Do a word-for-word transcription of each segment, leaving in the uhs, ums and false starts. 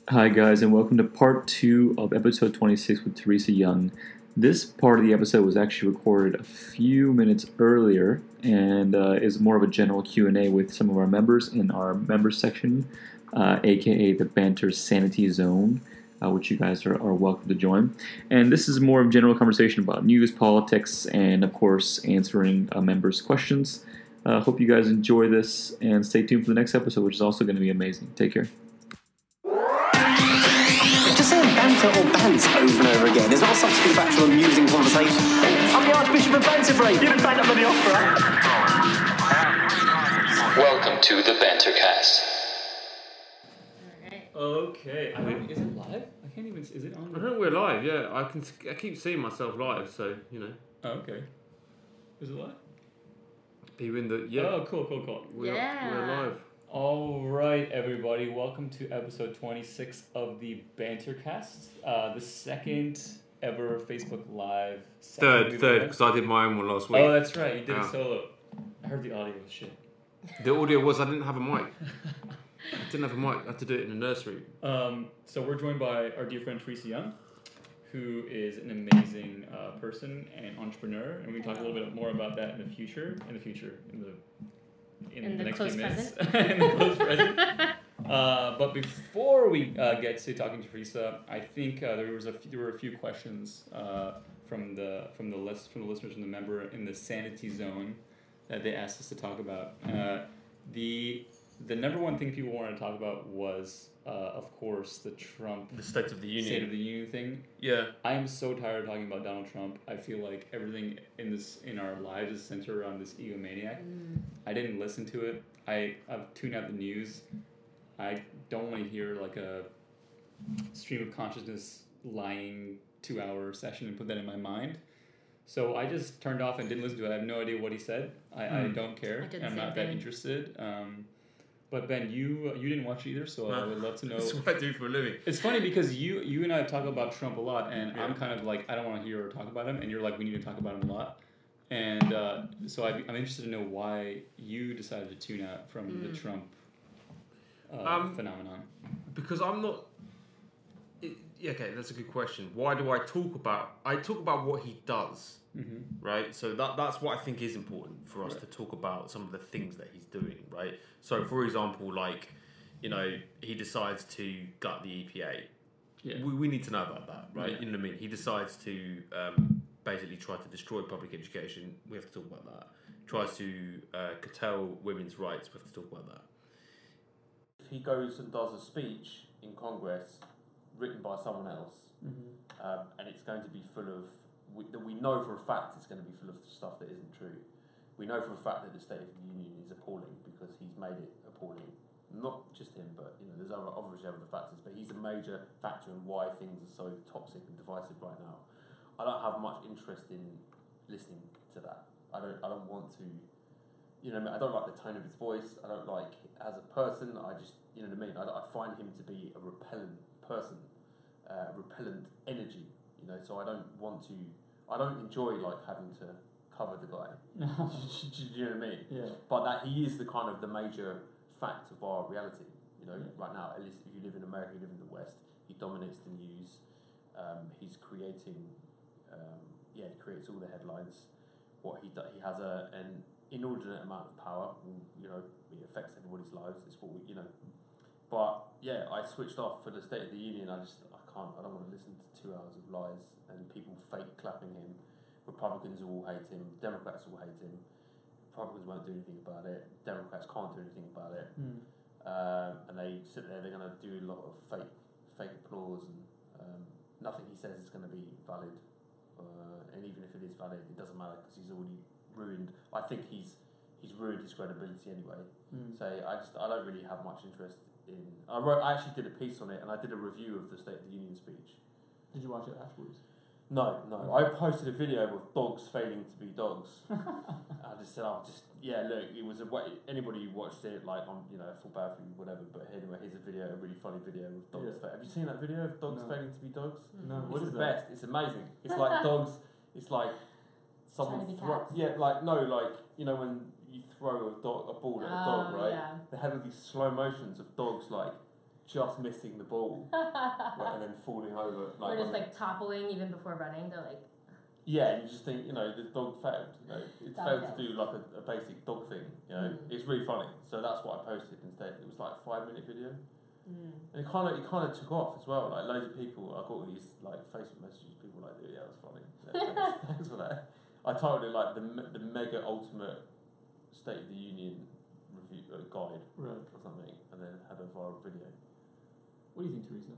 Hi, guys, and welcome to part two of episode twenty-six with Teresa Young. This part of the episode was actually recorded a few minutes earlier and uh, is more of a general Q and A with some of our members in our members section, uh, aka the Banter Sanity Zone, uh, which you guys are, are welcome to join. And this is more of general conversation about news, politics, and of course answering uh, members' questions. Uh, hope you guys enjoy this and stay tuned for the next episode, which is also going to be amazing. Take care. Just saying banter or bants over and over again is not substitute for actual amusing conversation. I'm the Archbishop of Banterbury. You didn't bang up in the opera. Welcome to the Bantercast. Okay. I don't, is it live? I can't even. Is it on? I think we're live. Yeah, I can. I keep seeing myself live, so you know. Oh, okay. Is it live? Be in the yeah. Oh, cool, cool, cool. We're, Yeah. we're live. All right, everybody. Welcome to episode twenty-six of the Bantercast, uh, the second ever Facebook Live. Third, third, because I did my own one last week. Oh, that's right. You did Yeah. it solo. I heard the audio was shit. The audio was I didn't have a mic. I didn't have a mic. I had to do it in the nursery. Um, so we're joined by our dear friend Teresa Young, who is an amazing uh, person and entrepreneur, and we can talk a little bit more about that in the future. In the future, in the in, In the, the next close few minutes. present. in the close present. Uh, but before we uh, get to talking to Teresa, I think uh, there was a few, there were a few questions uh, from the from the list from the listeners and the member in the sanity zone that they asked us to talk about. Uh, the the number one thing people wanted to talk about was, uh, of course, the Trump The State of the Union. State of the Union thing. Yeah. I am so tired of talking about Donald Trump. I feel like everything in this in our lives is centered around this egomaniac. Mm. I didn't listen to it. I I've tuned out the news. I don't want to hear like a stream of consciousness lying two hour session and put that in my mind. So I just turned off and didn't listen to it. I have no idea what he said. I, I Hmm. don't care. I did the I'm same not that thing. interested. Um, but Ben, you you didn't watch it either, so I No. would love to know. That's what I do for a living. It's funny because you you and I talk about Trump a lot, and Yeah. I'm kind of like I don't want to hear or talk about him, and you're like we need to talk about him a lot, and uh, so I, I'm interested to know why you decided to tune out from the Mm. Trump uh, Um, phenomenon. Because I'm not. It, yeah, okay, that's a good question. Why do I talk about? I talk about what he does. Mm-hmm. Right, so that that's what I think is important for us Right. to talk about some of the things that he's doing, right? So, for example, like, you know, he decides to gut the E P A. Yeah. We, we need to know about that, right? Yeah. You know what I mean? He decides to um, basically try to destroy public education. We have to talk about that. Tries to uh, curtail women's rights. We have to talk about that. If he goes and does a speech in Congress written by someone else, Mm-hmm. um, and it's going to be full of, we, that we know for a fact it's going to be full of stuff that isn't true. We know for a fact that the State of the Union is appalling because he's made it appalling. Not just him, but you know, there's other, obviously other factors, but he's a major factor in why things are so toxic and divisive right now. I don't have much interest in listening to that. I don't. I don't want to. You know, I don't like the tone of his voice. I don't like as a person. I just, you know what I mean. I, I find him to be a repellent person, uh, repellent energy. You know, so I don't want to. I don't enjoy like having to cover the guy. do, do you know what I mean? Yeah. But that he is the kind of the major fact of our reality. You know, Yeah. right now, at least if you live in America, you live in the West. He dominates the news. Um, he's creating. Um, yeah, he creates all the headlines. What he do, he has a an inordinate amount of power. You know, it affects everybody's lives. It's what we, you know. But yeah, I switched off for the State of the Union. I just I can't. I don't want to listen to two hours of lies and people fake clapping him. Republicans all hate him. Democrats all hate him. Republicans won't do anything about it. Democrats can't do anything about it. Mm. Um, and they sit there. They're going to do a lot of fake fake applause, and um, nothing he says is going to be valid. Uh, and even if it is valid, it doesn't matter because he's already ruined. I think he's he's ruined his credibility anyway. Mm. So I just I don't really have much interest in. I wrote. I actually did a piece on it, and I did a review of the State of the Union speech. Did you watch it afterwards? No, no. I posted a video with dogs failing to be dogs. I just said, "Oh, just yeah, look, it was a way." Anybody who watched it, like, I'm, you know, I feel bad for you, whatever. But anyway, here's a video, a really funny video with dogs. Yeah. Fa- Have you seen that video of dogs No. failing to be dogs? No. It's What the is that? best. It's amazing. It's like dogs. It's like someone Trying to be throw, cats. yeah, like no, like you know when you throw a dog, a ball at a dog, Oh, right? yeah. They have all these slow motions of dogs like just missing the ball right, and then falling over. Like, or just on the- like toppling even before running. They're like, yeah, and you just think, you know, the dog failed. You know, it Dog failed fails. to do like a, a basic dog thing. You know, Mm. it's really funny. So that's what I posted instead. It was like a five minute video, mm. and it kind of it kind of took off as well. Like loads of people, I got all these like Facebook messages. People were like, yeah, that was funny. Yeah, thanks, thanks for that. I titled it like the me- the mega ultimate State of the Union review uh, guide Right. or something, and then had a viral video. What do you think, Teresa?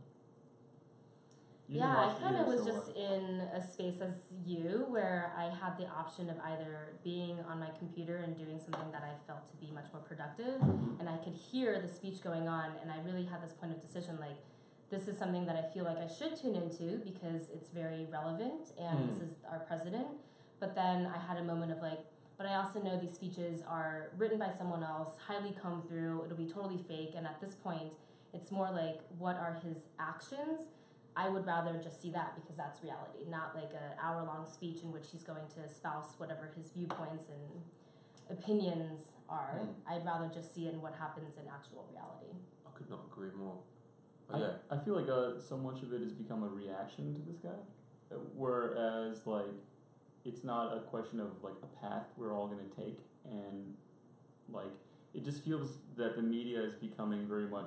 You Yeah, didn't I watch kind of either, was so just what? in a space as you where I had the option of either being on my computer and doing something that I felt to be much more productive, and I could hear the speech going on, and I really had this point of decision like, this is something that I feel like I should tune into because it's very relevant and Mm. this is our president. But then I had a moment of like, but I also know these speeches are written by someone else, highly combed through, it'll be totally fake, and at this point, it's more like, what are his actions? I would rather just see that because that's reality, not like an hour-long speech in which he's going to espouse whatever his viewpoints and opinions are. Mm. I'd rather just see it in what happens in actual reality. I could not agree more. But I, yeah, I feel like uh, so much of it has become a reaction to this guy, uh, whereas like it's not a question of like a path we're all gonna take, and like it just feels that the media is becoming very much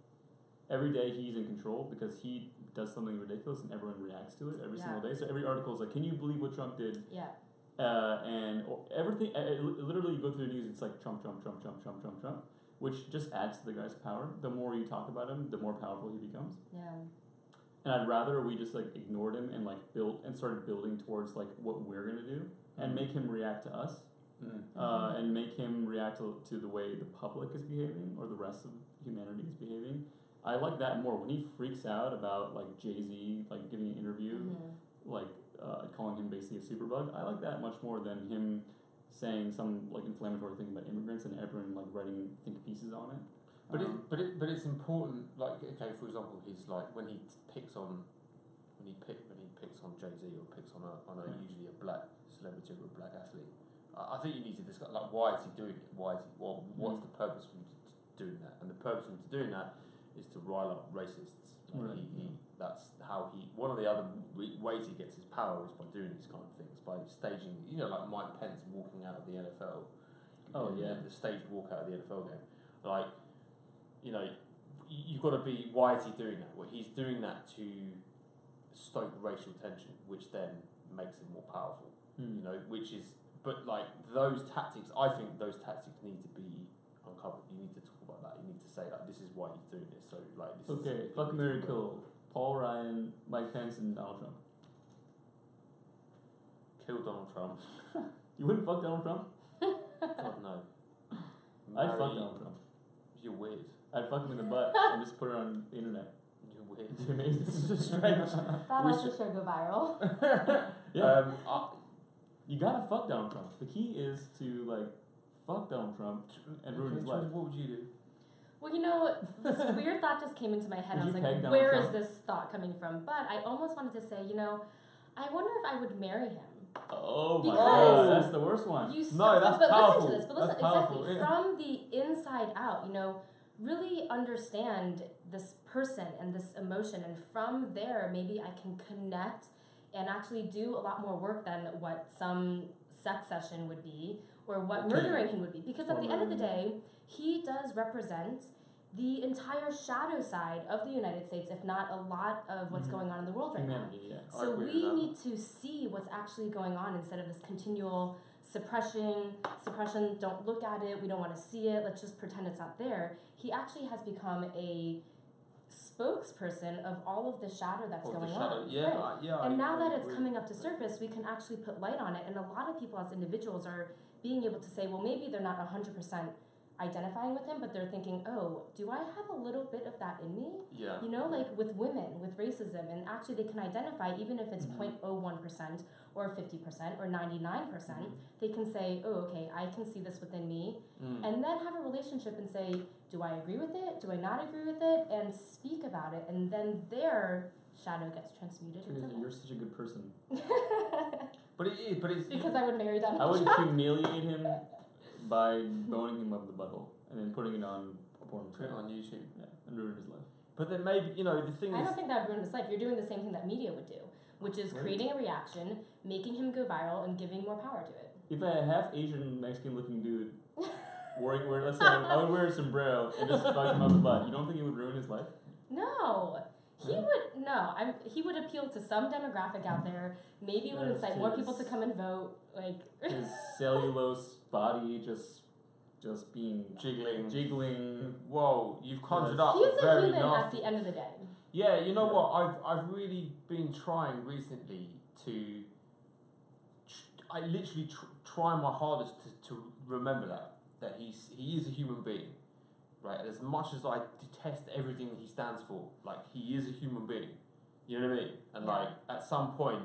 every day he's in control because he does something ridiculous and everyone reacts to it every Yeah. single day. So every article is like, can you believe what Trump did? Yeah. Uh, and or everything, uh, it li- literally you go through the news, it's like Trump, Trump, Trump, Trump, Trump, Trump, Trump, which just adds to the guy's power. The more you talk about him, the more powerful he becomes. Yeah. And I'd rather we just like ignored him and like built and started building towards like what we're gonna do and make him react to us, mm. uh, and make him react to, to the way the public is behaving or the rest of humanity is behaving. I like that more when he freaks out about like Jay-Z like giving an interview, Mm-hmm. like uh, calling him basically a superbug. I like that much more than him saying some like inflammatory thing about immigrants and everyone like writing think pieces on it. But Um, it, but it, but it's important. Like, okay, for example, he's like when he picks on, when he pick when he picks on Jay Z or picks on a on a Right. usually a black celebrity or a black athlete. I, I think you need to discuss like why is he doing it? Why is he? Well, what's Mm. the purpose for him to, to doing that? And the purpose for him to doing that is to rile up racists. Like Right. he, he, that's how he. One of the other w- ways he gets his power is by doing these kind of things, by staging. You know, like Mike Pence walking out of the N F L. Oh, you know, yeah. the staged walk out of the N F L game. Like, you know, y- you've got to be. Why is he doing that? Well, he's doing that to stoke racial tension, which then makes him more powerful. Hmm. You know, which is. But like those tactics, I think those tactics need to be uncovered. You need to talk about that. You need to say like, this is why he's doing this. So like, this Okay, is, fuck, marry, kill. Paul Ryan, Mike Pence, and Donald Trump. Kill Donald Trump. You wouldn't fuck Donald Trump? God no. I'd fuck Marry- Donald Trump. You're weird. I'd fuck him in the butt and just put it on the internet. You're weird. It's amazing. This is strange. That We also should- should go viral. Yeah. Um, I, You gotta fuck Donald Trump. The key is to like fuck Donald Trump and ruin his okay, life. What would you do? Well, you know, this weird thought just came into my head. Would I was you like, peg Donald where is Trump? this thought coming from? But I almost wanted to say, you know, I wonder if I would marry him. Oh my Because- god, that's the worst one. You No, so- that's but, but powerful. listen to this. But That's listen, powerful, exactly yeah. from the inside out. You know, really understand this person and this emotion, and from there, maybe I can connect and actually do a lot more work than what some sex session would be, or what Okay. murdering him would be. Because at Or the end of the murdering. day, he does represent the entire shadow side of the United States, if not a lot of what's Mhm. going on in the world right now. Humanity, yeah. I So agree with we that. need to see what's actually going on instead of this continual suppression, suppression, don't look at it, we don't want to see it, let's just pretend it's not there. He actually has become a spokesperson of all of the shadow that's Of the going shadow. on. Yeah, Right. I- yeah. And I- now I that it's agree. coming up to surface, we can actually put light on it, and a lot of people as individuals are being able to say, well, maybe they're not one hundred percent identifying with him, but they're thinking, oh, do I have a little bit of that in me? Yeah. You know, like with women, with racism, and actually they can identify, even if it's Mhm. zero point zero one percent or fifty percent or ninety-nine percent, Mhm. they can say, oh, okay, I can see this within me, Mm. and then have a relationship and say, do I agree with it? Do I not agree with it? And speak about it, and then their shadow gets transmuted Teresa, into you're such a good person. But it is. But it's. because I would marry Donald I would Trump. humiliate him by boning him up the butthole and then putting it on a porn Put it site. on YouTube. Yeah, and ruin his life. But then maybe, you know, the thing I is... don't think that would ruin his life. You're doing the same thing that media would do, which is Really? creating a reaction, making him go viral, and giving more power to it. If a half Asian Mexican looking dude wearing, wearing let's say I would wear a sombrero and just fuck him up the butt, you don't think it would ruin his life? No. He Yeah. would no. I'm. He would appeal to some demographic out there. Maybe it would That's incite more people to his- come and vote. Like His cellulose body just just being Jiggling. jiggling. Whoa, you've conjured Yes. up he's a very human at nasty... the end of the day. Yeah, you know Yeah. what? I've I've really been trying recently to. Tr- I literally tr- try my hardest to, to remember that that he's he is a human being, right? As much as I detest everything he stands for, like he is a human being. You know what I mean? And Yeah. like at some point,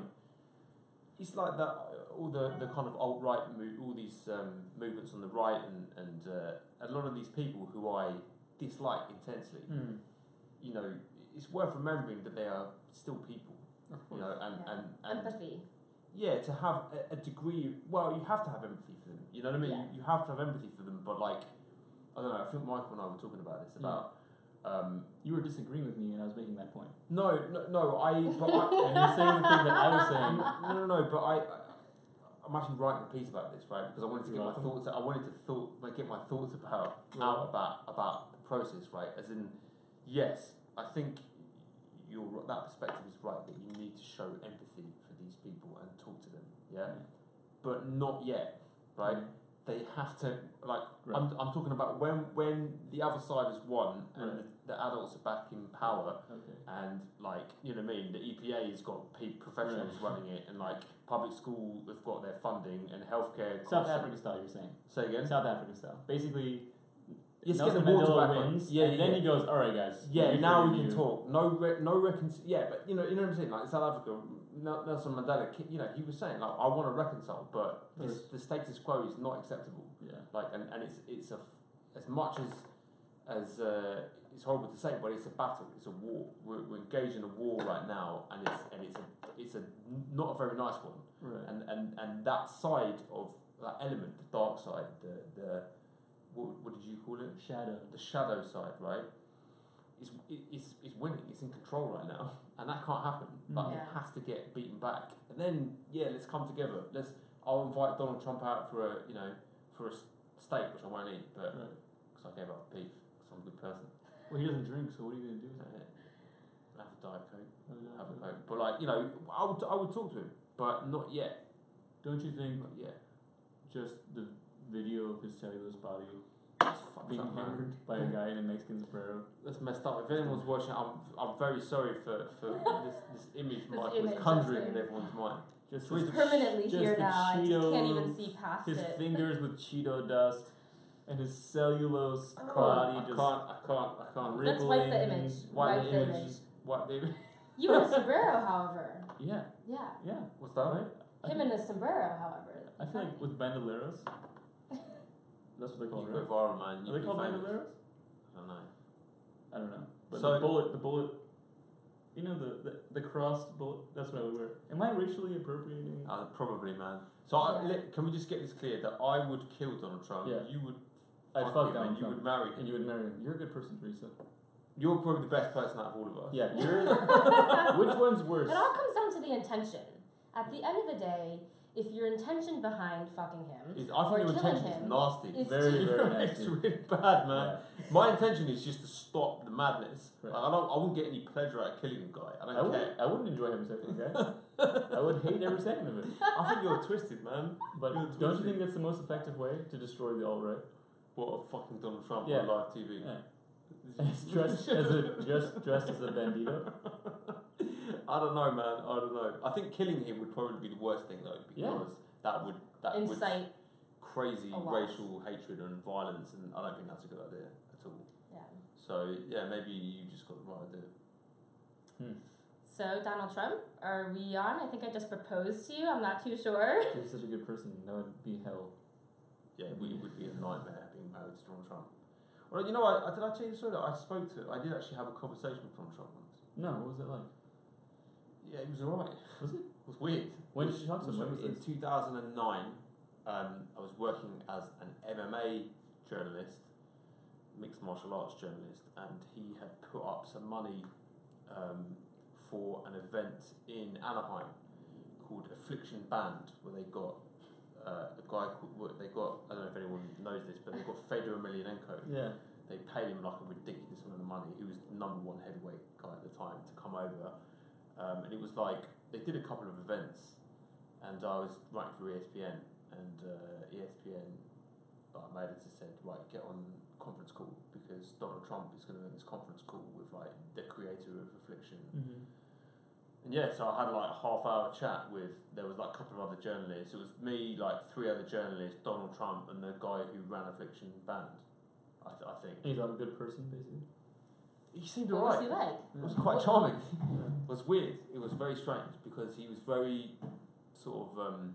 it's like that. All the, the kind of alt right move, all these um, movements on the right, and and uh, a lot of these people who I dislike intensely. Hmm. You know, it's worth remembering that they are still people. Of You course. know, and Yeah. and, and Empathy. yeah, to have a, a degree. Well, you have to have empathy for them. You know what I mean? Yeah. You, you have to have empathy for them. But like, I don't know. I think Michael and I were talking about this about. Um, You were disagreeing with me and I was making that point. no, no, no. I. But I, And you're saying the thing that I was saying. no, no, no. But I. I I'm actually writing a piece about this, right? Because I wanted to You're get my welcome. thoughts. I wanted to thought, like, get my thoughts about You're out welcome. about about the process, right? As in, yes, I think your that perspective is right that you need to show empathy for these people and talk to them, yeah, Yeah. but not yet, right? Yeah. They have to like. Right. I'm I'm talking about when when the other side has won and Right. the, the adults are back in power. Okay. And like, you know what I mean, the E P A has got pe- professionals Right. running it, and like public school have got their funding, and healthcare. South costs- Africa style, you're saying. Say again. South Africa style. Basically, Yes, Nelson get the water Mandela back on. wins, Yeah, and yeah, then yeah. he goes, all right, guys. Yeah, let me now we forgive can you." talk. No, re- no recon. Yeah, but you know, you know what I'm saying. Like in South Africa, Nel- Nelson Mandela, ki- you know, he was saying like, I want to reconcile, but this, Right. the status quo is not acceptable. Yeah. Like, and, and it's it's a f- as much as as uh, it's horrible to say, but it's a battle. It's a war. We're, we're engaged in a war right now, and it's and it's a it's a n- not a very nice one. Right. And and and that side of that element, the dark side, the the what, what did you call it? Shadow. The shadow side, right? Is is is winning. It's in control right now, and that can't happen. But it Yeah. has to get beaten back. And then yeah, let's come together. Let's. I'll invite Donald Trump out for a you know for a s- steak, which I won't eat, but Right. because I gave up beef, because I'm a good person. Well, he doesn't drink, so what are you gonna do with Uh, that? have a diet coke. Oh, yeah, Have a okay. coke. But like you know, I would I would talk to him, but not yet. Don't you think Not yet. just the video of his cellulose body That's fucked being up, man. hammered by a guy in a Mexican sombrero? That's messed up. If anyone's watching, I'm I'm very sorry for, for this this image This Mike image, was conjuring that's in right. everyone's mind. Just So he's his, Permanently just here the now. I just can't even Cheetos, see past his it. fingers with Cheeto dust, and his cellulose Oh. body I just can't I can't I can't read. Let's wipe the rippling. image. Wipe Wipe the the image. image. Wipe the image. You in a sombrero, however. Yeah, Yeah. yeah. What's that? Right? I Him think- in a sombrero, however. I feel like with bandoleros, that's what they call You it, go right? viral, man. You Are they be called famous. bandoleros? I don't know. I don't know. But So- the bullet, the bullet, you know, the, the, the crossed bullet, that's what I would wear. Am I racially appropriating? Uh, probably, man. So I, Yeah. let, can we just get this clear that I would kill Donald Trump. Yeah. You would. I'd fuck fuck him Donald and you Trump. would marry him. And you would marry him. You're a good person, Teresa. You're probably the best person out of all of us. Yeah, you're. Which one's worse? It all comes down to the intention. At the end of the day, if your intention behind fucking him Is, I or think your killing intention is him nasty. is Very, to- very It's nasty. really bad, man. Yeah. My intention is just to stop the madness. Right. Like, I don't. I wouldn't get any pleasure out of killing the guy. I don't I care. wouldn't, I wouldn't enjoy having sex with a guy. I would hate every second of it. I think you're twisted, man. But You're don't you twisted. think that's the most effective way to destroy the alt-right? What a fucking Donald Trump Yeah. on live T V. Yeah. It's dressed as a just dressed as a bandito. I don't know, man. I don't know. I think killing him would probably be the worst thing though, because Yeah. that would that would incite. crazy a lot. racial hatred and violence, and I don't think that's a good idea at all. Yeah. So yeah, maybe you just got the right idea. Hmm. So Donald Trump, are we on? I think I just proposed to you. I'm not too sure. You're such a good person. That would be hell. Yeah, it would, it would be a nightmare being married to Donald Trump. Well, you know, I, I did I tell you the story that I spoke to. I did actually have a conversation with Donald Trump once. No, what was it like? Yeah, it was alright. Was it? It was weird. When It did you talk to him? When was in this? two thousand nine, um, I was working as an M M A journalist mixed martial arts journalist, and he had put up some money um, for an event in Anaheim called Affliction Band, where they got uh, a guy called, well, they got, I don't know if anyone knows this, but they got Fedor Emelianenko. Yeah. They paid him like a ridiculous amount of money. He was the number one heavyweight guy at the time to come over. Um, and it was like, they did a couple of events, and I was writing for E S P N, and uh, E S P N, like, my editor said, right, get on conference call, because Donald Trump is going to have this conference call with like the creator of Affliction. Mm-hmm. And yeah, so I had like a half hour chat with, there was like a couple of other journalists. It was me, like three other journalists, Donald Trump, and the guy who ran Affliction Band, I, th- I think. He's like a good person, basically. He seemed What alright. was he like? It was quite charming. It was weird. It was very strange because he was very sort of, um,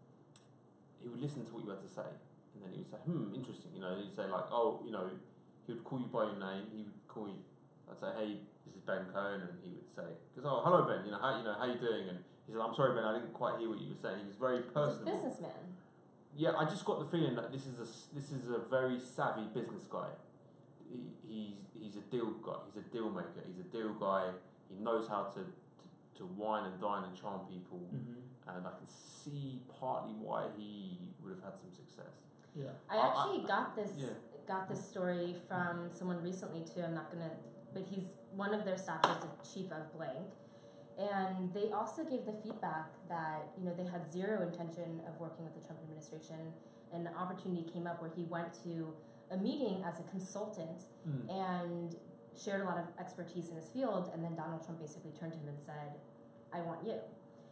he would listen to what you had to say, and then he would say, hmm, interesting, you know, he'd say like, oh, you know, he would call you by your name, he would call you, I'd say, hey, this is Ben Cohen, and he would say, because, oh, hello Ben, you know, how you know how you doing? And he said, I'm sorry Ben, I didn't quite hear what you were saying. He was very He's a personable. businessman. Yeah, I just got the feeling that this is a s- this is a very savvy business guy. He, he's he's a deal guy. He's a deal maker. He's a deal guy. He knows how to to, to wine and dine and charm people, Mm-hmm. and I can see partly why he would have had some success. Yeah. I I- actually I- got this yeah. got this story from someone recently too. I'm not gonna, but he's one of their staffers, the chief of blank, and they also gave the feedback that you know they had zero intention of working with the Trump administration, and an opportunity came up where he went to a meeting as a consultant Mm. and shared a lot of expertise in his field, and then Donald Trump basically turned to him and said, "I want you."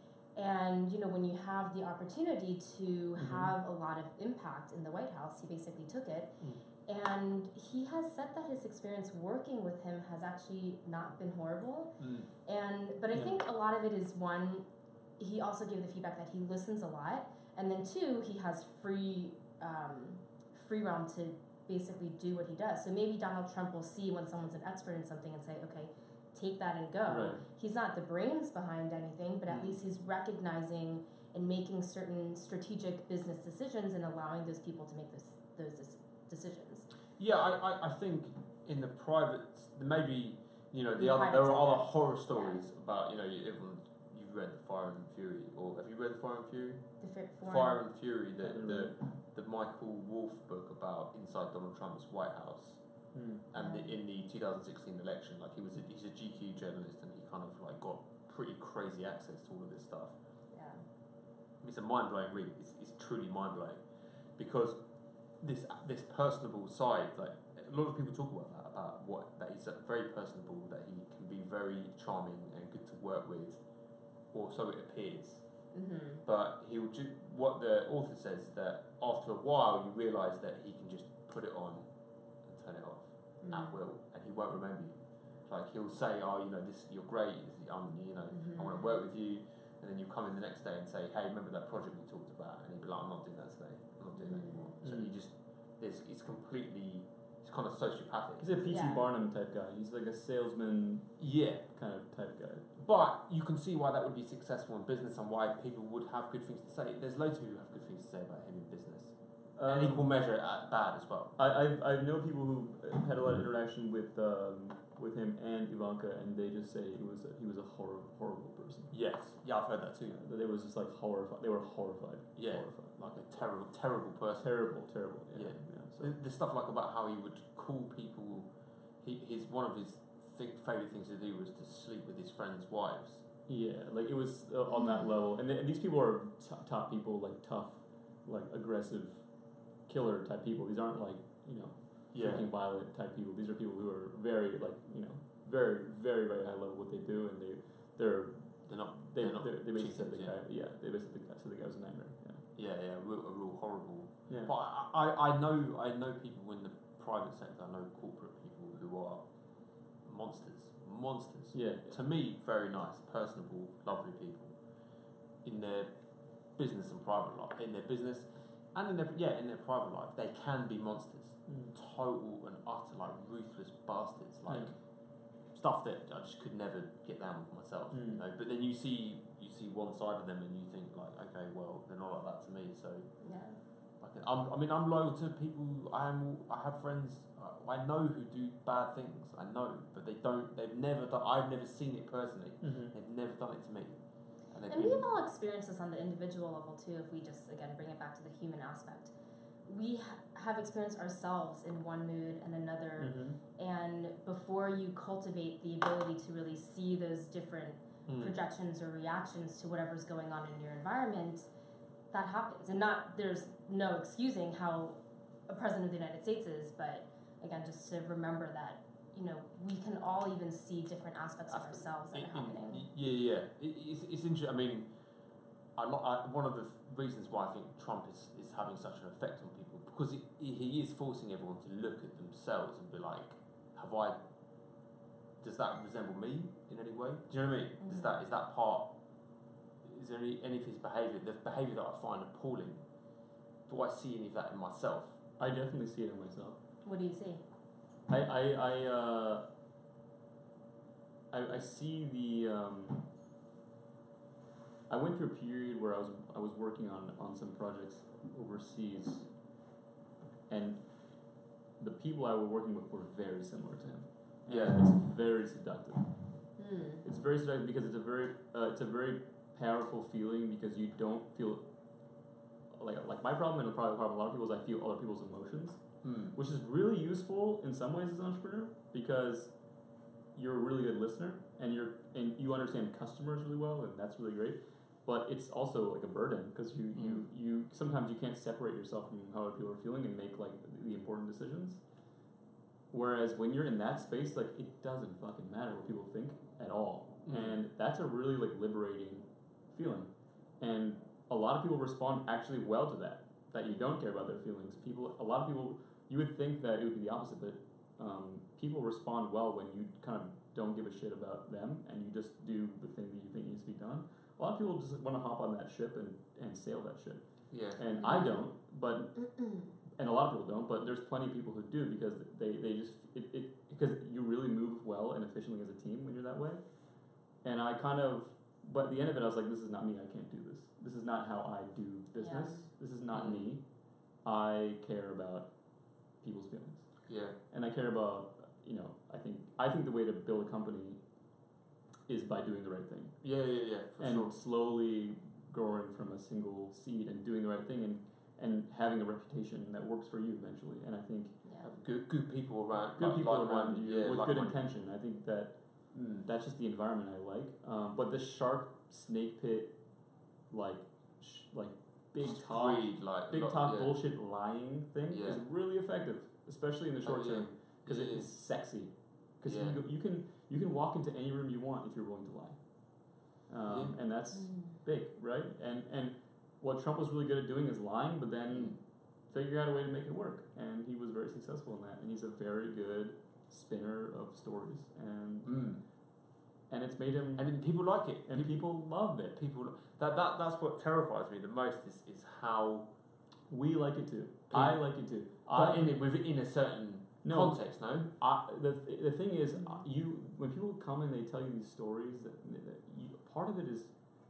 And you know, when you have the opportunity to Mhm. have a lot of impact in the White House, he basically took it. Mm. And he has said that his experience working with him has actually not been horrible. Mm. And but I Yeah. think a lot of it is one, he also gave the feedback that he listens a lot, and then two, he has free um, free realm to basically do what he does. So maybe Donald Trump will see when someone's an expert in something and say, okay, take that and go. Right. He's not the brains behind anything, but at Mm. least he's recognizing and making certain strategic business decisions and allowing those people to make those those dis- decisions. Yeah, I, I, I think in the private, maybe you know the In the other private there are sector. other horror stories about you know you, everyone you've read the Fire and Fury, or have you read the Fire and Fury? The fi- The foreign- Fire and Fury, the Haven't the, read the Michael Wolff book about inside Donald Trump's White House. Mm. And the, in the two thousand sixteen election, like he was, a, he's a G Q journalist, and he kind of like got pretty crazy access to all of this stuff. Yeah. It's a mind blowing read. It's, it's truly mind blowing, because this this personable side, like a lot of people talk about that, about what that he's very personable, that he can be very charming and good to work with, or so it appears. Mm-hmm. But he will ju- what the author says is that after a while you realise that he can just put it on and turn it off at will, and he won't remember you. Like he'll say, "Oh, you know, this you're great. Um, you know, I want to work with you," and then you come in the next day and say, "Hey, remember that project we talked about?" And he'll be like, "I'm not doing that today. I'm not doing that anymore." So Mm. he just there's it's completely it's kind of sociopathic. He's a P T Yeah. Barnum type guy. He's like a salesman Yeah, kind of type guy. but you can see why that would be successful in business and why people would have good things to say. There's loads of people who have good things to say about him in business. Um, and equal measure at bad as well. I I've, I know people who had a lot of interaction with um, with him and Ivanka, and they just say it was a, he was a horror, horrible person. Yes, yeah, I've heard that too. That they was just like horrified. They were horrified. Yeah, horrified. like a terrible, terrible person. Terrible, terrible. Yeah. Yeah. yeah. So The, the stuff like about how he would call people. He his one of his th- favorite things to do was to sleep with his friends' wives. yeah, like it was uh, on that level, and, th- and these people are t- top people, like tough, like aggressive, killer type people. These aren't like you know freaking violent type people. These are people who are very like you know very very very high level what they do, and they they're They're not. they They're not they they basically said the chickens, guy yeah they basically said the guy was a nightmare. Yeah. Yeah, yeah, a real, a real horrible. Yeah. But I, I, I know I know people in the private sector. I know corporate people who are monsters, monsters. Yeah. To me, very nice, personable, lovely people. In their business and private life, in their business, and in their yeah, in their private life, they can be monsters. Mm. Total and utter like ruthless bastards. Like Yeah. stuff that I just could never get down with myself. Mm. You know. But then you see you see one side of them and you think like, okay, well, they're not like that to me. So Yeah. Like, I'm, I mean, I'm loyal to people. I am. I have friends. uh, I know who do bad things. I know, but they don't. They've never done. I've never seen it personally. Mm-hmm. They've never done it to me. And, And we've all experienced this on the individual level too, if we just, again, bring it back to the human aspect. We ha- have experienced ourselves in one mood and another, Mm-hmm. and before you cultivate the ability to really see those different Mm. projections or reactions to whatever's going on in your environment, that happens. And not, there's no excusing how a president of the United States is, but again, just to remember that, you know, we can all even see different aspects of ourselves that It- are it- happening. Yeah, yeah. It, it's it's interesting. I mean, I, lo- I, one of the th- reasons why I think Trump is, is having such an effect on people, because he, he is forcing everyone to look at themselves and be like, have I, does that resemble me in any way? Do you know what I mean? Mm-hmm. Does that, is that part, is there any, any of his behaviour, the behaviour that I find appalling, do I see any of that in myself? I definitely see it in myself. What do you see? I I I uh, I, I see the um, I went through a period where I was I was working on, on some projects overseas, and the people I was working with were very similar to him. And Yeah. it's very seductive. Hmm. It's very seductive because it's a very uh, it's a very powerful feeling because you don't feel like like my problem and probably the problem of a lot of people is I feel other people's emotions. Mm. Which is really useful in some ways as an entrepreneur because you're a really good listener and you're and you understand customers really well, and that's really great. But it's also like a burden because you, Mm. you, you sometimes you can't separate yourself from how other people are feeling and make like the important decisions. Whereas when you're in that space, like it doesn't fucking matter what people think at all, Mm. and that's a really like liberating feeling. And a lot of people respond actually well to that. That you don't care about their feelings. People, a lot of people. You would think that it would be the opposite, but um, people respond well when you kind of don't give a shit about them and you just do the thing that you think needs to be done. A lot of people just want to hop on that ship and, and sail that ship. Yeah. And I don't, but and a lot of people don't, but there's plenty of people who do because they, they just it, it because you really move well and efficiently as a team when you're that way. And I kind of, but at the end of it, I was like, this is not me. I can't do this. This is not how I do business. Yeah. This is not Mm. me. I care about people's feelings. Yeah. And I care about, you know, I think I think the way to build a company is by doing the right thing. Yeah, yeah, yeah, for and sure. slowly growing from a single seed and doing the right thing and, and having a reputation that works for you eventually. And I think Yeah. Have good, good people around. good like, people like around minded, you yeah, with like good minded. intention. I think that Mm. that's just the environment I like. Um, but the shark snake pit, like, sh- like big Just talk, greed, like big lot- talk yeah. bullshit lying thing Yeah. is really effective, especially in the short Oh, yeah. term because Yeah, it's sexy. Because Yeah. you, go- you can you can walk into any room you want if you're willing to lie, um, Yeah. and that's Mm. big, right? And and what Trump was really good at doing is lying, but then figure out a way to make it work, and he was very successful in that. And he's a very good spinner of stories, and Mm. and it's made him And then people like it. and people love it. People that, that that's what terrifies me the most is, is how We like it too. I like it too. but I in it within a certain No. context, no? I, the the thing is, uh, you when people come and they tell you these stories, that, that you, part of it is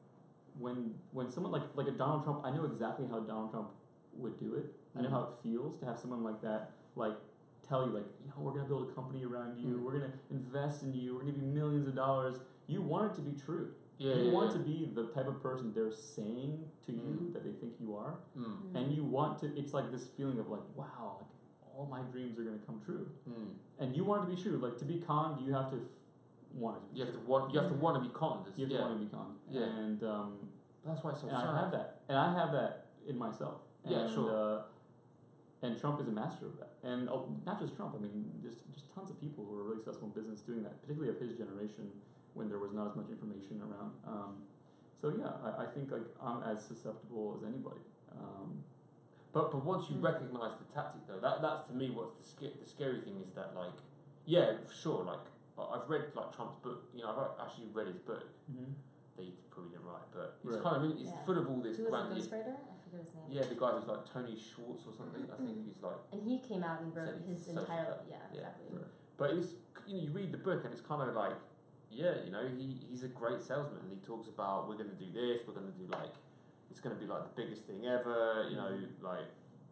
when when someone like like a Donald Trump, I know exactly how Donald Trump would do it. I know Mhm. how it feels to have someone like that like tell you like, you know, we're gonna build a company around you, Mhm. we're gonna invest in you, we're gonna give you millions of dollars. You want it to be true. Yeah, you yeah, want yeah. to be the type of person they're saying to you Mhm. that they think you are, Mm. and you want to. It's like this feeling of like, wow, like all my dreams are gonna come true. Mm. And you want it to be true. Like to be conned, you have to f- want it to be You have true. to want you have to want to be conned. You have yeah. to want to be conned. Yeah. And um, That's why it's so and sad. I have that, and I have that in myself. Yeah, and, sure. Uh, and Trump is a master of that. And uh, not just Trump. I mean, there's just tons of people who are really successful in business doing that, particularly of his generation when there was not as much information around. Um, so yeah, I, I think like I'm as susceptible as anybody. Um, But but once you Mm. recognise the tactic though, that that's to me what's the sca- the scary thing is that like yeah for sure like I- I've read like Trump's book, you know I've actually read his book that he probably didn't write, but it's Right. kind of it's Yeah. full of all this Who was the grand ghostwriter? I forget his name. yeah the guy who's like Tony Schwartz or something I think he's like And he came out and Said wrote he's his a entire sociopath. yeah, Yeah. exactly. Right. but it's you know you read the book and it's kind of like yeah you know he he's a great salesman and he talks about we're going to do this we're going to do like it's going to be like the biggest thing ever you know like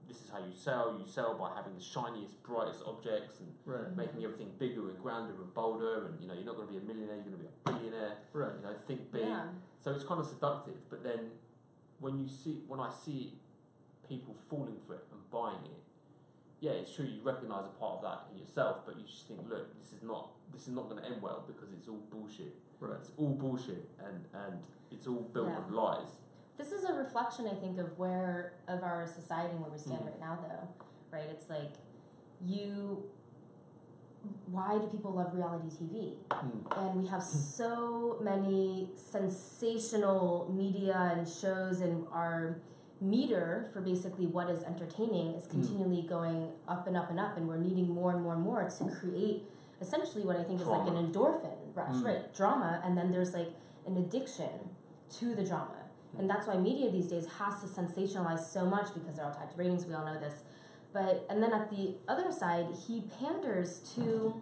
this is how you sell. You sell by having the shiniest, brightest objects and Right. making everything bigger and grander and bolder. And you know, you're not going to be a millionaire. You're going to be a billionaire. Right. You know, think big. Yeah. So it's kind of seductive. But then, when you see, when I see people falling for it and buying it, yeah, it's true. You recognise a part of that in yourself, but you just think, look, this is not, this is not going to end well because it's all bullshit. Right. It's all bullshit, and and it's all built Yeah. on lies. This is a reflection, I think, of where of our society and where we stand Mm. right now, though. Right? It's like you. Why do people love reality T V? Mm. And we have so many sensational media and shows, and our meter for basically what is entertaining is continually going up and up and up, and we're needing more and more and more to create essentially what I think is like an endorphin rush, Mm. right? Drama, and then there's like an addiction to the drama. And that's why media these days has to sensationalize so much because they're all tied to ratings, we all know this. But, and then at the other side, he panders to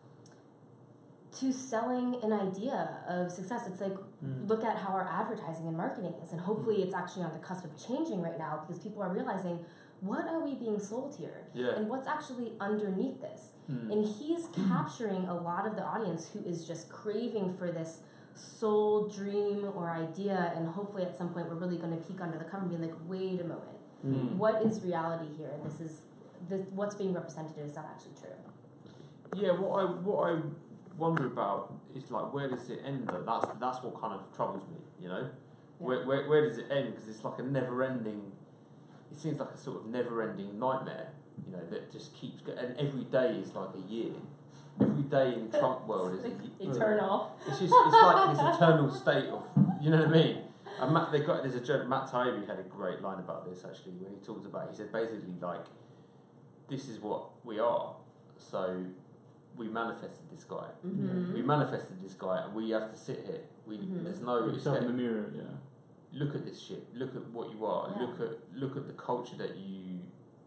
to selling an idea of success. It's like, Mm. look at how our advertising and marketing is, and hopefully it's actually on the cusp of changing right now because people are realizing, what are we being sold here? Yeah. And what's actually underneath this? Mm. And he's capturing a lot of the audience who is just craving for this soul dream or idea, and hopefully at some point we're really going to peek under the cover and be like, wait a moment, Mm. what is reality here? This is this what's being represented is not actually true. Yeah, what I what I wonder about is like, where does it end? Though? That's that's what kind of troubles me. You know, Yeah. where, where where does it end? Because it's like a never-ending. It seems like a sort of never-ending nightmare. You know, that just keeps going, and every day is like a year. Every day in Trump world is a, ye- Eternal. It's just it's like this eternal state of, you know what I mean? And Matt, they got there's a joke. Matt Taibbi had a great line about this actually when he talked about it. He said basically like, this is what we are. So we manifested this guy. Mhm. We manifested this guy, and we have to sit here. We Mhm. there's no Look yourself in the escape. mirror, yeah. Look at this shit. Look at what you are. Yeah. Look at look at the culture that you.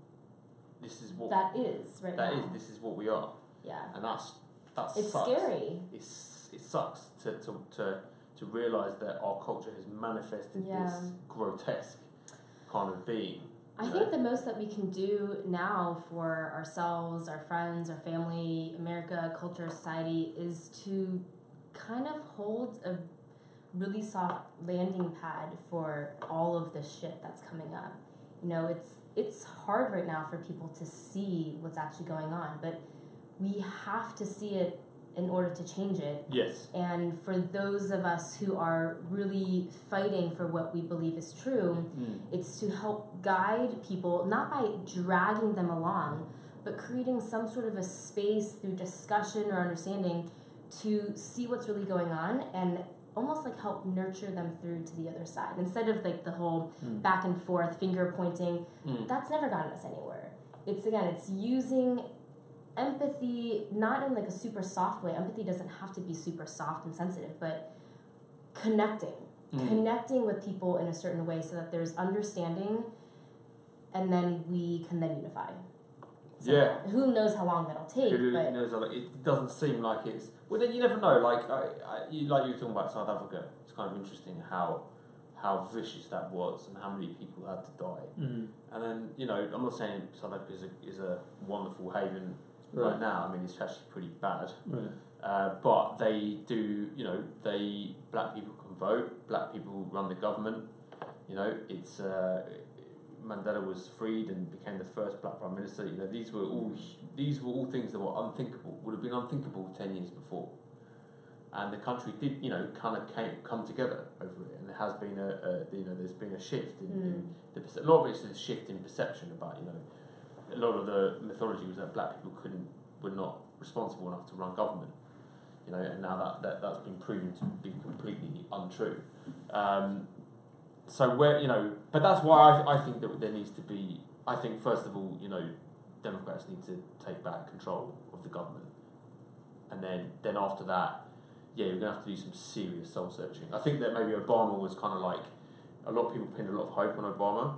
This is what That is right that now. is. This is what we are, Yeah. and that's that's It's sucks. scary. It's it sucks to to to, to realize that our culture has manifested Yeah. this grotesque kind of being. I you think know? the most that we can do now for ourselves, our friends, our family, America, culture, society is to kind of hold a really soft landing pad for all of the shit that's coming up. You know, it's it's hard right now for people to see what's actually going on, but we have to see it in order to change it. Yes. And for those of us who are really fighting for what we believe is true, Mm. it's to help guide people, not by dragging them along, but creating some sort of a space through discussion or understanding to see what's really going on and almost like help nurture them through to the other side. Instead of like the whole Mm. back and forth, finger pointing, Mm. that's never gotten us anywhere. It's again, it's using empathy, not in like a super soft way. Empathy doesn't have to be super soft and sensitive, but connecting. Mm. Connecting with people in a certain way so that there's understanding, and then we can then unify. So Yeah. who knows how long that'll take, Who but knows? Like, it doesn't seem like it's. Well, then you never know. Like I, I, you, like you were talking about South Africa. It's kind of interesting how how vicious that was and how many people had to die. Mm. And then you know, I'm not saying South Africa is a, is a wonderful haven Right. right now. I mean, it's actually pretty bad. Right. Uh, but they do, you know, they black people can vote. Black people run the government. You know, it's uh, Mandela was freed and became the first black prime minister. You know, these were all these were all things that were unthinkable. Would have been unthinkable ten years before. And the country did, you know, kind of came come together over it. And there has been a, a you know, there's been a shift in, Mm. in the perce- a lot of it's a shift in perception about, you know, a lot of the mythology was that black people couldn't were not responsible enough to run government. You know, and now that, that that's been proven to be completely untrue. Um, so where you know, but that's why I I think that there needs to be. I think first of all, you know, Democrats need to take back control of the government, and then then after that, yeah, you're gonna have to do some serious soul searching. I think that maybe Obama was kind of like a lot of people pinned a lot of hope on Obama,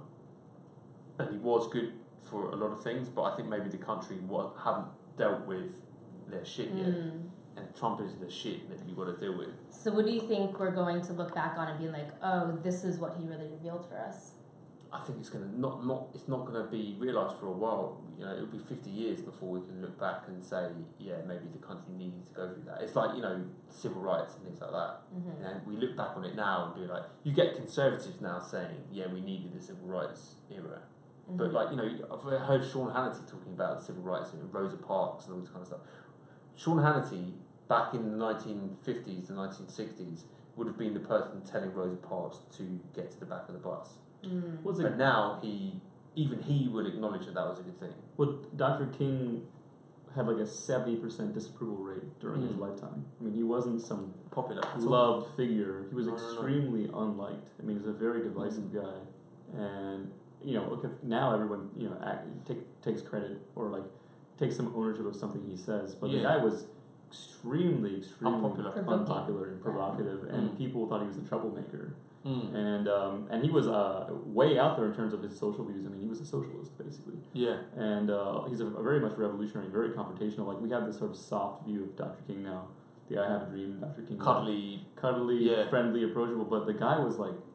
and he was good for a lot of things, but I think maybe the country wa- haven't dealt with their shit yet. Mm. And Trump is the shit that you've got to deal with. So what do you think we're going to look back on and be like, oh, this is what he really revealed for us? I think it's gonna not not it's not gonna be realised for a while. You know, it'll be fifty years before we can look back and say, yeah, maybe the country needed to go through that. It's like, you know, civil rights and things like that. Mm-hmm. You know, we look back on it now and be like, you get conservatives now saying, yeah, we needed the civil rights era. Mm-hmm. But like, you know, I've heard Sean Hannity talking about the civil rights and Rosa Parks and all this kind of stuff. Sean Hannity, back in the nineteen fifties and nineteen sixties, would have been the person telling Rosa Parks to get to the back of the bus. Mm. What's it? But now he, even he would acknowledge that that was a good thing. Well, Doctor King had like a seventy percent disapproval rate during Mm. his lifetime. I mean, he wasn't some Popular. loved figure. He was No, no, no. extremely unliked. I mean, he's a very divisive Mm. guy, and you know, look at now everyone you know act, take, takes credit or like takes some ownership of something he says. But Yeah. the guy was extremely, extremely Unpopular. unpopular and provocative, and Mm. people thought he was a troublemaker. Mm. And um, and he was uh, way out there in terms of his social views. I mean, he was a socialist basically. Yeah. And uh, he's a, a very much revolutionary, very confrontational. Like we have this sort of soft view of Doctor King now. The I Have a Dream, Doctor King. Cuddly. Cuddly, Yeah. friendly, approachable. But the guy was like,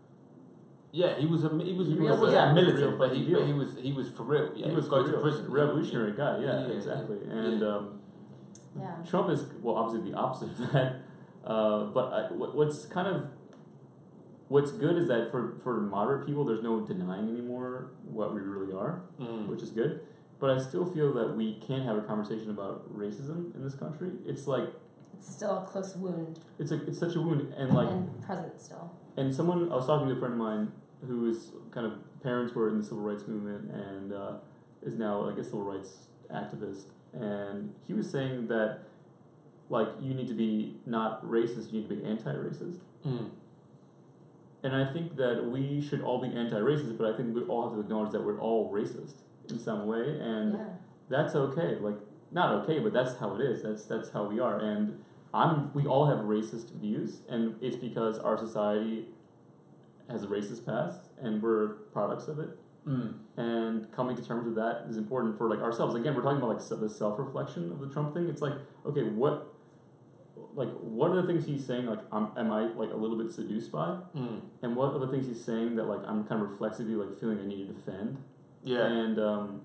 Yeah, he was a he was He he was was a a militant, real but he fucking deal. but he was he was for real. Yeah, he was go for to real, prison. revolutionary guy. Yeah, Yeah, yeah, exactly. yeah. And Yeah. um, Yeah. Trump is well, obviously the opposite of that. Uh, but I, what, what's kind of what's good is that for for moderate people, there's no denying anymore what we really are, Mm. which is good. But I still feel that we can't have a conversation about racism in this country. It's like It's still a close wound it's a it's such a wound, and like and present still. and someone I was talking to a friend of mine who is kind of parents were in the civil rights movement and uh, is now like a civil rights activist, and he was saying that like you need to be not racist, you need to be anti-racist. Mm. And I think that we should all be anti-racist, but I think we all have to acknowledge that we're all racist in some way, and Yeah. that's okay. Like not okay, but that's how it is. That's that's how we are, and I'm. We all have racist views, and it's because our society has a racist past, and we're products of it. Mm. And coming to terms with that is important for like ourselves. Again, we're talking about like se- the self-reflection of the Trump thing. It's like, okay, what, like, what are the things he's saying? Like, I'm, am I like a little bit seduced by? Mm. And what are the things he's saying that like I'm kind of reflexively like feeling I need to defend? Yeah. And um,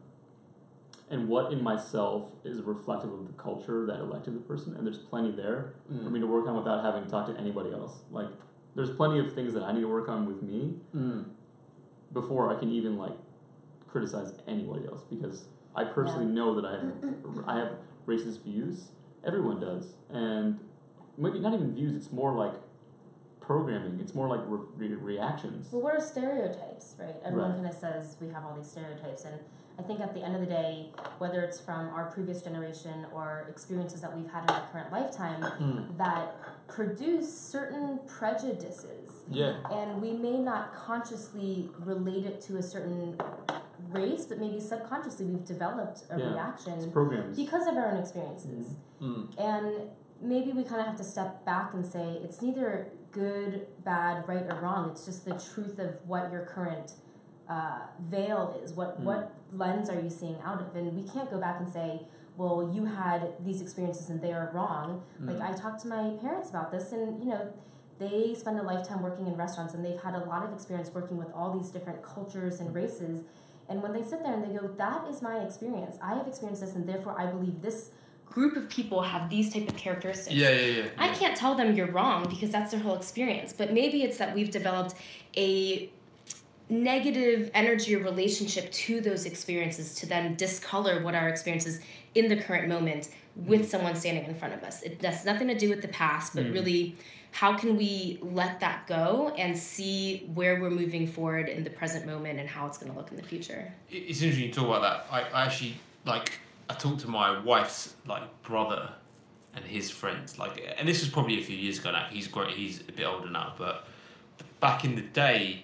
and what in myself is reflective of the culture that elected the person? And there's plenty there Mm. for me to work on without having to talk to anybody else. Like, there's plenty of things that I need to work on with me Mm. before I can even like criticize anybody else, because I personally Yeah. know that I have I have racist views. Everyone does, and maybe not even views. It's more like programming. It's more like re- re- reactions. Well, what are stereotypes, right? Everyone Right. kind of says we have all these stereotypes, and I think at the end of the day, whether it's from our previous generation or experiences that we've had in our current lifetime, Mm. that produce certain prejudices, Yeah. and we may not consciously relate it to a certain race, but maybe subconsciously we've developed a Yeah. It's reaction programs. because of our own experiences. Mm. And maybe we kind of have to step back and say it's neither good, bad, right, or wrong. It's just the truth of what your current uh, veil is. What Mm. what lens are you seeing out of? And we can't go back and say, well, you had these experiences and they are wrong. Mm. Like I talked to my parents about this, and you know, they spend a lifetime working in restaurants, and they've had a lot of experience working with all these different cultures and races. And when they sit there and they go, that is my experience. I have experienced this, and therefore I believe this group of people have these type of characteristics. Yeah, yeah, yeah. I yeah. can't tell them you're wrong because that's their whole experience. But maybe it's that we've developed a negative energy or relationship to those experiences to then discolor what our experiences in the current moment with someone standing in front of us. It has nothing to do with the past, but Mm. really how can we let that go and see where we're moving forward in the present moment and how it's going to look in the future. It- It's interesting you talk about that. I, I actually, like, I talked to my wife's, like, brother and his friends, like, and this was probably a few years ago now. He's great, he's a bit older now, but back in the day,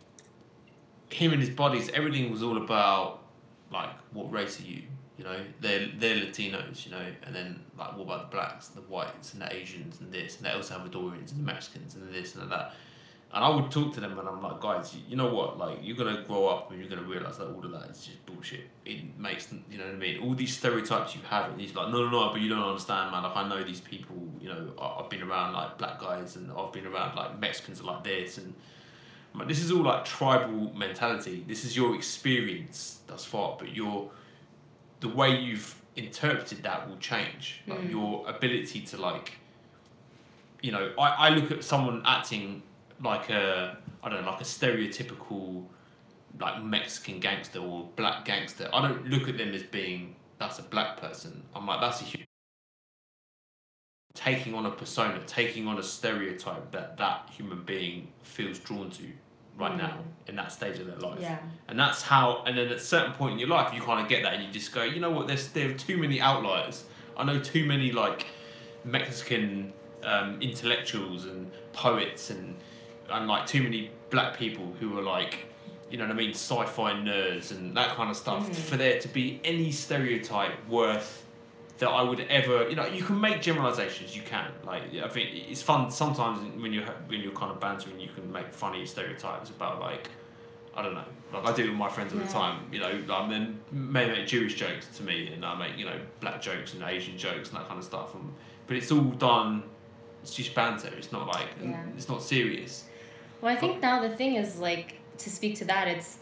him and his buddies, everything was all about, like, what race are you? You know, they're, they're Latinos, you know, and then, like, what about the blacks, the whites, and the Asians, and this, and the El Salvadorians, and the Mexicans, and this, and that. And I would talk to them, and I'm like, guys, you, you know what? Like, you're going to grow up, and you're going to realise that all of that is just bullshit. It makes, you know what I mean? All these stereotypes you have, and he's like, no, no, no, but you don't understand, man. Like, I know these people, you know, I, I've been around, like, black guys, and I've been around, like, Mexicans are like this, and Like, this is all like tribal mentality. This is your experience thus far, but your the way you've interpreted that will change. Like Mm. your ability to like, you know, I, I look at someone acting like a I don't know, like a stereotypical like Mexican gangster or black gangster. I don't look at them as being that's a black person. I'm like that's a human taking on a persona, taking on a stereotype that that human being feels drawn to right Mm. now in that stage of their life. Yeah. And that's how, and then at a certain point in your life, you kind of get that and you just go, you know what, there's there are too many outliers. I know too many like Mexican um, intellectuals and poets and and like too many black people who are like, you know what I mean, sci-fi nerds and that kind of stuff, Mhm. for there to be any stereotype worth that I would ever, you know, you can make generalizations, you can. Like, I think it's fun sometimes when you're, when you're kind of bantering, you can make funny stereotypes about, like, I don't know, like I do with my friends all the Yeah. time, you know, I then may make Jewish jokes to me and I make, you know, black jokes and Asian jokes and that kind of stuff. And, but it's all done, it's just banter, it's not like, Yeah. it's not serious. Well, I think now the thing is, like, to speak to that, it's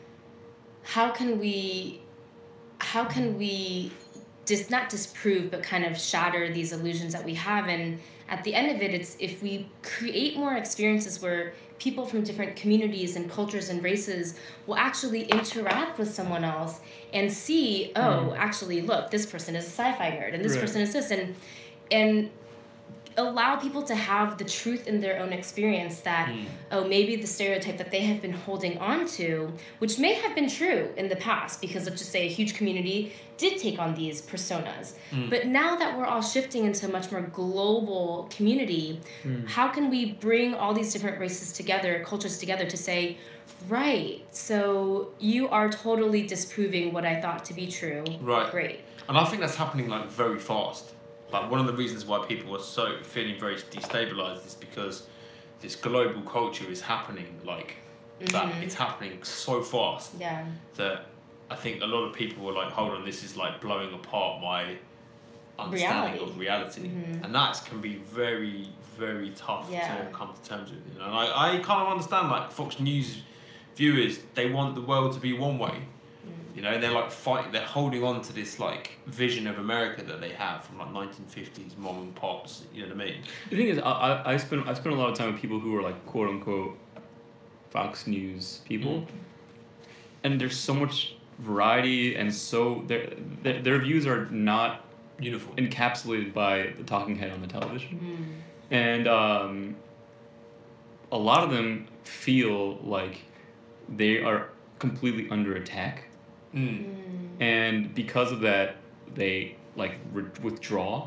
how can we, how can we dis, not disprove, but kind of shatter these illusions that we have. And at the end of it, it's if we create more experiences where people from different communities and cultures and races will actually interact with someone else and see, oh, Mm. actually, look, this person is a sci-fi nerd and this Right. person is this. And, and allow people to have the truth in their own experience that, Mm. oh, maybe the stereotype that they have been holding on to, which may have been true in the past because let's just say a huge community did take on these personas. Mm. But now that we're all shifting into a much more global community, Mm. how can we bring all these different races together, cultures together to say, right, so you are totally disproving what I thought to be true. Right. Great. And I think that's happening like very fast. Like one of the reasons why people are so feeling very destabilized is because this global culture is happening like that. Mhm. It's happening so fast Yeah. that I think a lot of people were like, hold on, this is like blowing apart my understanding Reality. of reality. Mhm. And that can be very, very tough Yeah. to come to terms with. You know? And I, I kind of understand like Fox News viewers, they want the world to be one way. You know, they're like fighting, they're holding on to this like vision of America that they have from like nineteen fifties mom and pops, you know what I mean? The thing is, I, I, I spend I spend a lot of time with people who are like quote unquote Fox News people, Mm. and there's so much variety, and so their their, their views are not Uniform. encapsulated by the talking head on the television, Mm. and um, a lot of them feel like they are completely under attack, Mm. Mm. and because of that, they like re- withdraw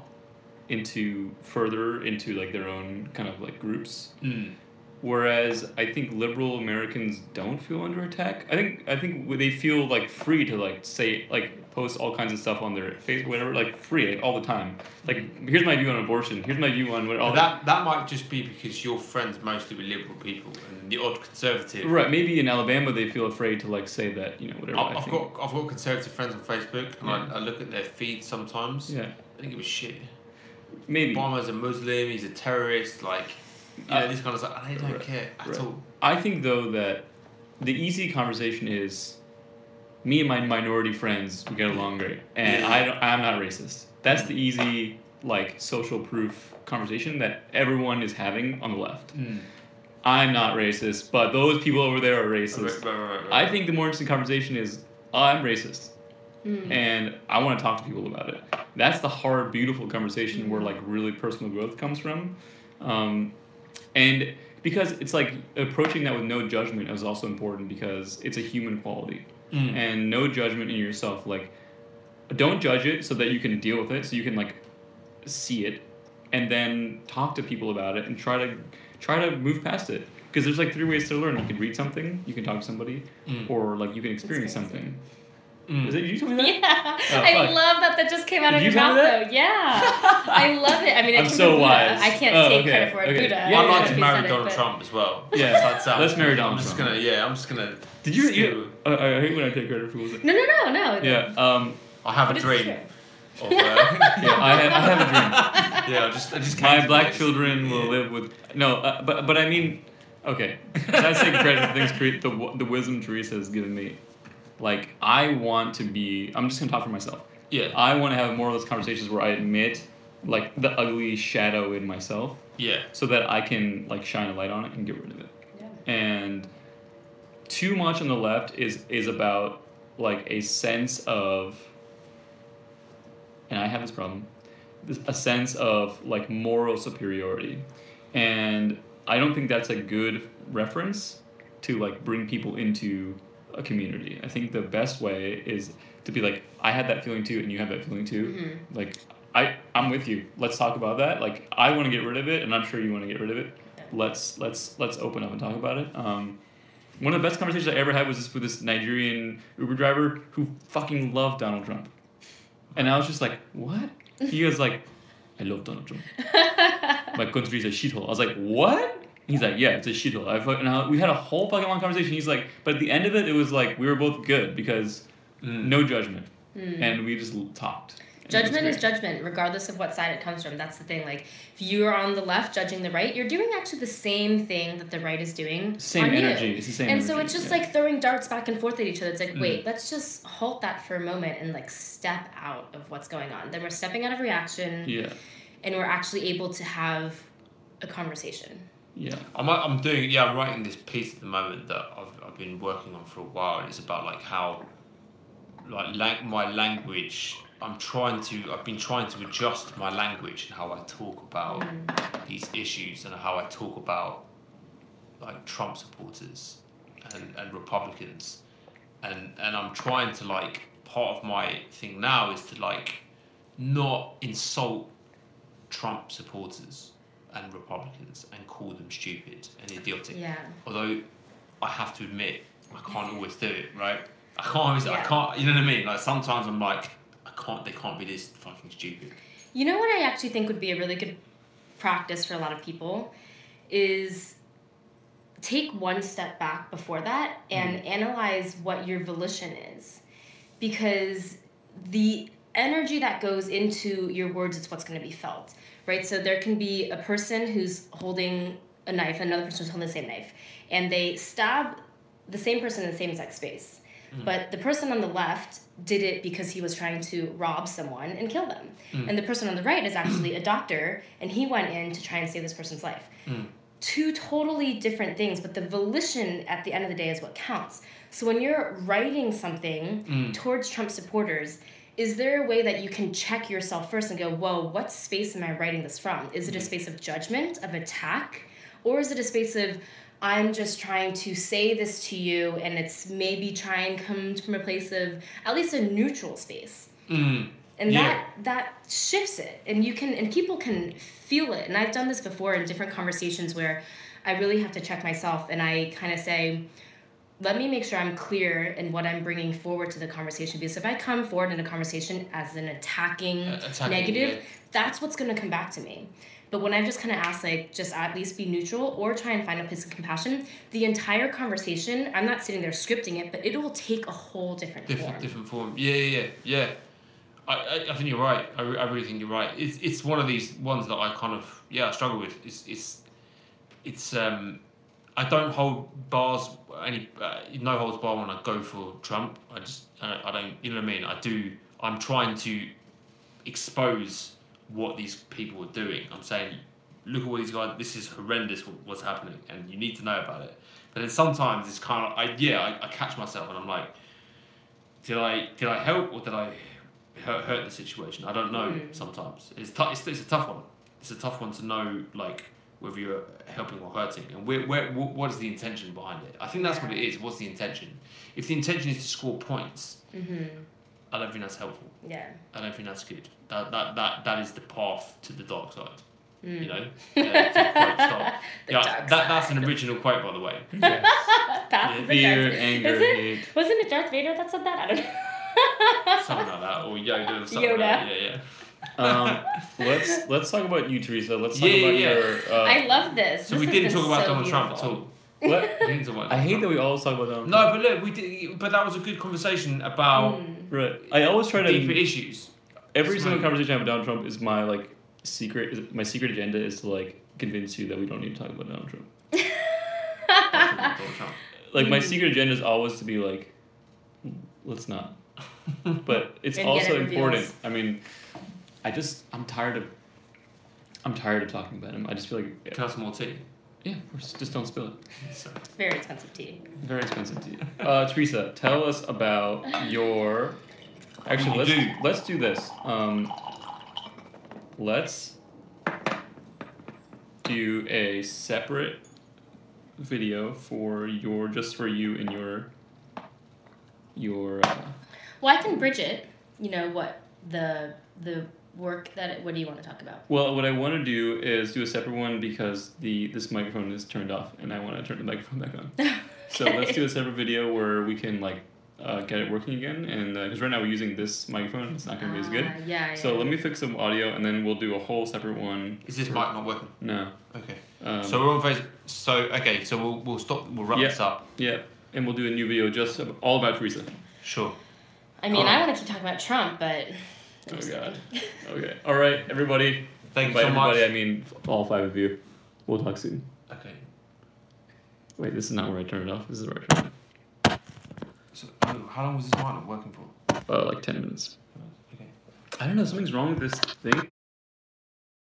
into further into like their own kind of like groups. Mm. Whereas I think liberal Americans don't feel under attack. I think I think they feel like free to like say like post all kinds of stuff on their Facebook, whatever, like free like all the time. Like here's my view on abortion. Here's my view on what all But that that might just be because you're friends mostly with liberal people and the odd conservative. right. Maybe in Alabama they feel afraid to like say that, you know, whatever. I- I I've think. got I've got conservative friends on Facebook and Yeah. I, I look at their feeds sometimes. Yeah, I think it was shit. maybe. Obama's a Muslim. He's a terrorist. Like, you know, Uh, this kind of stuff. And they don't right, care at right. all. I think though that the easy conversation is me and my minority friends, we get along great, and Yeah. I don't, I'm not racist. That's the easy like social proof conversation that everyone is having on the left. Mm. I'm not racist, but those people over there are Right, racist. right, right, right. I think the more interesting conversation is I'm racist, Mm. and I want to talk to people about it. That's the hard, beautiful conversation where like really personal growth comes from, um, and because it's like approaching that with no judgment is also important because it's a human quality, Mm. and no judgment in yourself. Like, don't judge it so that you can deal with it, so you can like see it, and then talk to people about it and try to try to move past it. Because there's like three ways to learn. You can read something, you can talk to somebody, Mm. or like you can experience Experience something. Mm. Is it you told me that? Yeah, Oh, I fuck. love that that just came out Did of you your tell mouth me that? though. Yeah, I love it. I mean, it I'm came so from Buddha. wise. I can't Oh, take okay, credit for it. okay. Buddha. Yeah, I'd yeah, like yeah. to marry Said it, Donald but- Trump as well. Yeah, That sounds let's marry good. Donald I'm just Trump. gonna, yeah, I'm just gonna. Did you? steal- you I, I hate when I take credit for what No, no, no, no. Yeah. Um. I have But a it's dream. true. Of, uh, Yeah. I, ha- I have a dream. yeah, I just, I just came My to black this. children will Yeah. live with no, uh, but but I mean, Okay, that's taking credit for things Tere- the the wisdom Teresa has given me. Like, I want to be. I'm just gonna talk for myself. Yeah. I want to have more of those conversations where I admit, like, the ugly shadow in myself, Yeah. so that I can like shine a light on it and get rid of it. Yeah. And too much on the left is is about like a sense of, and I have this problem, this, a sense of like moral superiority, and I don't think that's a good reference to like bring people into a community. I think the best way is to be like, I had that feeling too, and you have that feeling too. Mm-hmm. Like, I I'm with you. Let's talk about that. Like, I want to get rid of it, and I'm sure you want to get rid of it. Let's let's let's open up and talk about it. Um, one of the best conversations I ever had was this with this Nigerian Uber driver who fucking loved Donald Trump, and I was just like, what? He was like, I love Donald Trump. My country is a shithole. I was like, what? He's like, yeah, it's a shithole. I fucking, and I, we had a whole fucking long conversation. He's like, but at the end of it, it was like we were both good because Mm. no judgment, Mm. and we just talked. And it was Judgment is great. judgment, regardless of what side it comes from. That's the thing. Like, if you're on the left judging the right, you're doing actually the same thing that the right is doing. Same on energy. You. It's the same And energy. so it's just yeah. like throwing darts back and forth at each other. It's like, Mm. wait, let's just halt that for a moment and like step out of what's going on. Then we're stepping out of reaction, yeah, and we're actually able to have a conversation. yeah. I'm I'm doing yeah I'm writing this piece at the moment that I've I've been working on for a while. And it's about like how like lang- my language. I'm trying to. I've been trying to adjust my language and how I talk about these issues and how I talk about like Trump supporters and, and Republicans, and and I'm trying to like part of my thing now is to like not insult Trump supporters and Republicans and call them stupid and idiotic. Yeah. Although I have to admit I can't always do it, right? I can't always. I Yeah. can't. You know what I mean? Like sometimes I'm like, I can't. They can't be this fucking stupid. You know what I actually think would be a really good practice for a lot of people is take one step back before that and analyze what your volition is. Because the energy that goes into your words is what's going to be felt, right? So there can be a person who's holding a knife, another person who's holding the same knife, and they stab the same person in the same exact space. But the person on the left did it because he was trying to rob someone and kill them. Mm. And the person on the right is actually a doctor, and he went in to try and save this person's life. Mm. Two totally different things, but the volition at the end of the day is what counts. So when you're writing something Mm. towards Trump supporters, is there a way that you can check yourself first and go, whoa, what space am I writing this from? Is it a space of judgment, of attack? Or is it a space of, I'm just trying to say this to you, and it's maybe try and come from a place of at least a neutral space. Mm. And Yeah. that that shifts it. And you can and people can feel it. And I've done this before in different conversations where I really have to check myself and I kind of say, let me make sure I'm clear in what I'm bringing forward to the conversation. Because if I come forward in a conversation as an attacking, Uh, attacking, negative, yeah. that's what's going to come back to me. But when I've just kind of asked, like, just at least be neutral or try and find a place of compassion, the entire conversation, I'm not sitting there scripting it, but it will take a whole different, Different, form. different form. Yeah, yeah, yeah. yeah. I, I, I think you're right. I, re- I really think you're right. It's it's one of these ones that I kind of yeah I struggle with. It's it's it's um I don't hold bars any uh, no holds bar when I go for Trump. I just uh, I don't you know what I mean. I do. I'm trying to expose what these people are doing. I'm saying, look at what these guys. This is horrendous. what- What's happening, and you need to know about it. But then sometimes it's kind of I yeah I, I catch myself and I'm like, did I did I help or did I hurt, hurt the situation? I don't know. Mm. Sometimes it's tough. It's, it's a tough one. It's a tough one to know like whether you're helping or hurting, and where where wh- what is the intention behind it? I think that's what it is. What's the intention? If the intention is to score points, Mm-hmm. I don't think that's helpful. Yeah. I don't think that's good. That that that, that is the path to the dark side. Mm. You know, yeah, to quote Scott. The yeah, dark that that's an side. original quote, by the way. Yes. Path of the Fear, Dark- anger, Is it? hate. Wasn't it Darth Vader that said that? I don't know. Something like that, or Yoda, or something Yoda. like that. Yeah, yeah. Um, let's let's talk about you, Teresa. Let's talk Yeah, about yeah, your. Uh, I love this. So This we has didn't been talk about so Donald Trump at beautiful. all. what? We didn't talk about I hate that Donald we always talk about Donald Trump. Trump. No, but look, we did. But that was a good conversation about Mm. Right. I always try deeper to. issues. Every It's single like- conversation I have with Donald Trump is my like secret. Is my secret agenda is to like convince you that we don't need to talk about Donald Trump. Donald Trump. Like my secret agenda is always to be like, let's not. But it's And yet also it important. reveals. I mean, I just I'm tired of. I'm tired of talking about him. I just feel like. Can I have some more tea? Yeah, of course. Just don't spill it. Sorry. Very expensive tea. Very expensive tea. Uh, Teresa, tell us about your. Actually, You let's do. let's do this. Um, let's do a separate video for your just for you and your your. Uh, Well, I can bridge it. You know what the the work that it, what do you want to talk about? well, what I want to do is do a separate one because the this microphone is turned off and I want to turn the microphone back on. So let's do a separate video where we can like uh, get it working again, and because right now we're using this microphone, it's not going to be as good. Ah, yeah, yeah. So let me fix some audio, and then we'll do a whole separate one. Is this for- mic not working? No. Okay. Um, So we're on phase. So okay. So we'll we'll stop. We'll wrap Yeah. this up. yeah, and we'll do a new video just ab- all about Teresa. Sure. I mean, Alright. I want to keep talking about Trump, but. Oh god. Okay. All right, everybody. Thank you By so everybody, much. I mean all five of you. We'll talk soon. Okay. Wait, this is not where I turn it off. This is where I turn it So oh, how long was this mic not working for? off. Uh, like ten minutes. Okay. I don't know. Something's wrong with this thing.